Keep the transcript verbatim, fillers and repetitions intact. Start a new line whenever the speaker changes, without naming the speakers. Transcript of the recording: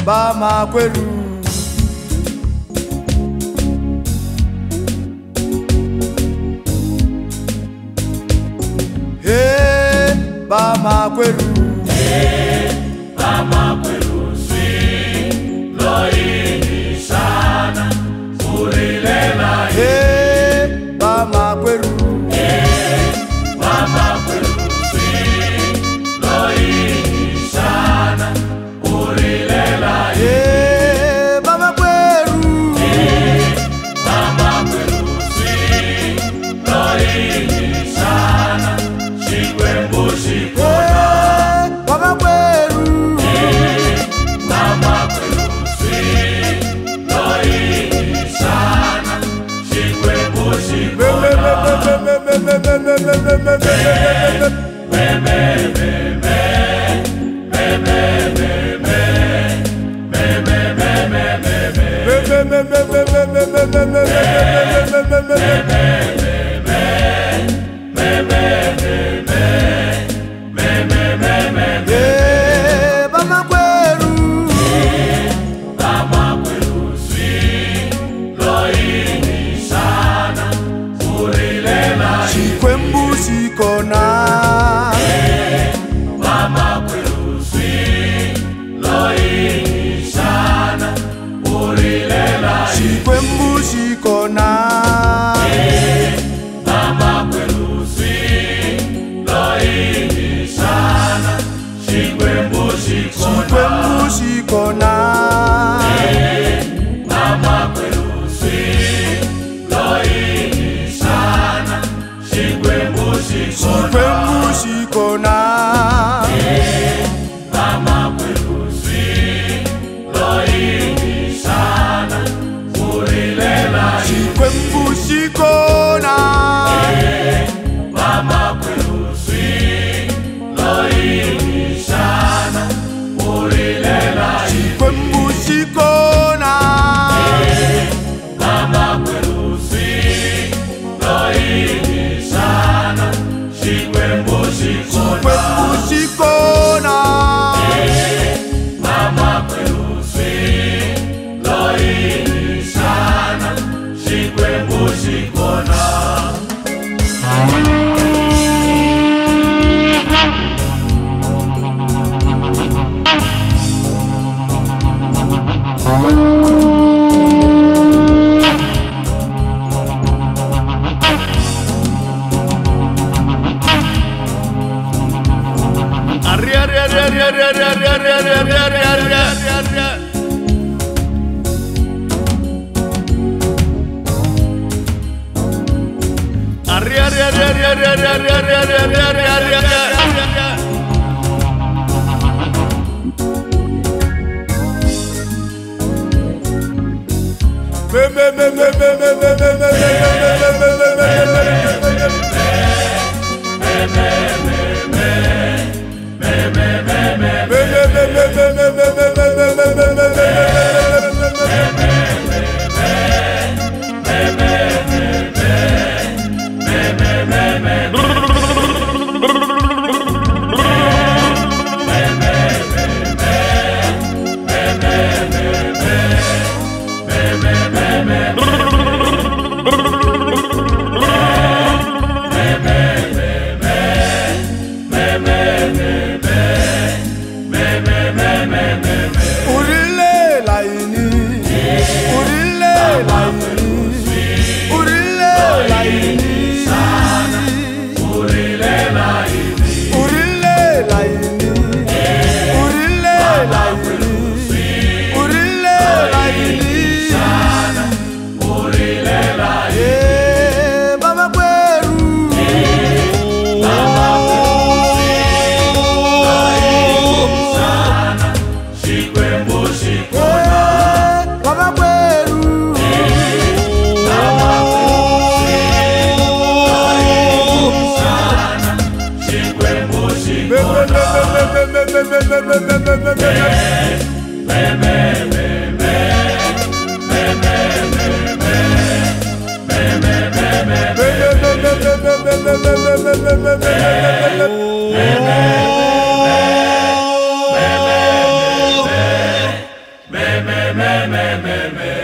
Bama Kweru. Hey, Bama Kweru.
Hey, Bama Kweru swi loini sana urilela.
Hey, Bama Kweru.
Hey, Bama Kweru swi loini sana urilela.
Hey, Bama Kweru.
Hey, Bama Kweru swi loini sana shikwe mbushikona.
Bama Kweru.
Hey, Bama Kweru swi loini sana shikwe mbushikona. Me me me me me me me me me
Hey, Bama Kweru.
Bama Kweru swi loini sana urilela.
Chikwembu sikona.
Bama Kweru swi loini sana urilela.
Chikwembu sikona.
Bama Kweru swi loini sana shikwe mbushikona.
Chikwembu sikona.
Bama Kweru swi loini sana shikwe mbushikona.
Chikwembu sikona.
Bama Kweru swi loini sana urilela.
Chikwembu sikona.
Bama Kweru swi loini sana urilela.
Chikwembu sikona.
Bama Kweru swi loini sana shikwe mbushikona.
Chikwembu sikona.
Bama Kweru swi loini sana shikwe mbushikona.
Urile laini. Urile laini. Urile laini.
Urile laini.
Urile laini. Urile laini. Urile laini.
Urile laini.
Hey, Bama Kweru.
Bama Kweru sana shikwe mbushikona.
Hey, Bama Kweru.
Bama Kweru sana shikwe mbushikona. Me me me me me me me me me me me me me me me